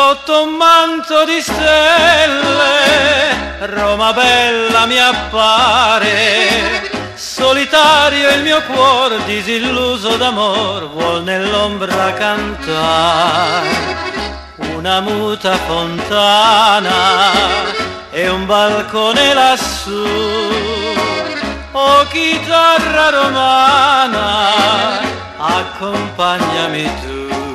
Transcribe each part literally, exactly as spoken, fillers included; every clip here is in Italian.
Sotto un manto di stelle, Roma bella mi appare. Solitario il mio cuor, disilluso d'amor, vuol nell'ombra cantare. Una muta fontana e un balcone lassù. Oh chitarra romana, accompagnami tu.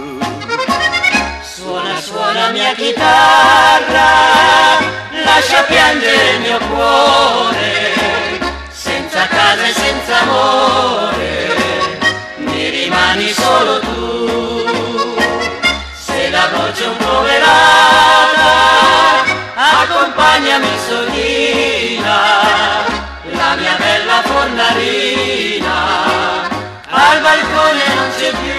Suona, suona mia chitarra, lascia piangere il mio cuore, senza casa e senza amore, mi rimani solo tu. Se la voce è un po' velata, accompagnami solina, la mia bella fornarina, al balcone non c'è più.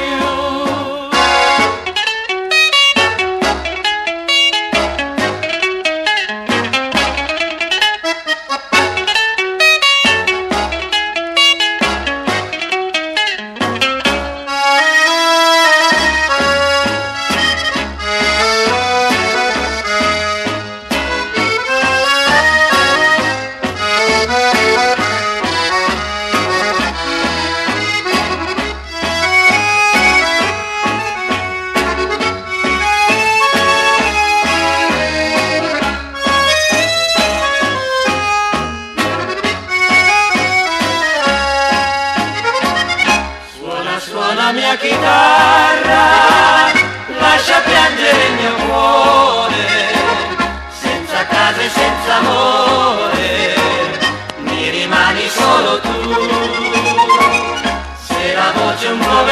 Suona mia chitarra, lascia piangere il mio cuore, senza casa e senza amore, mi rimani solo tu. Se la voce è un po'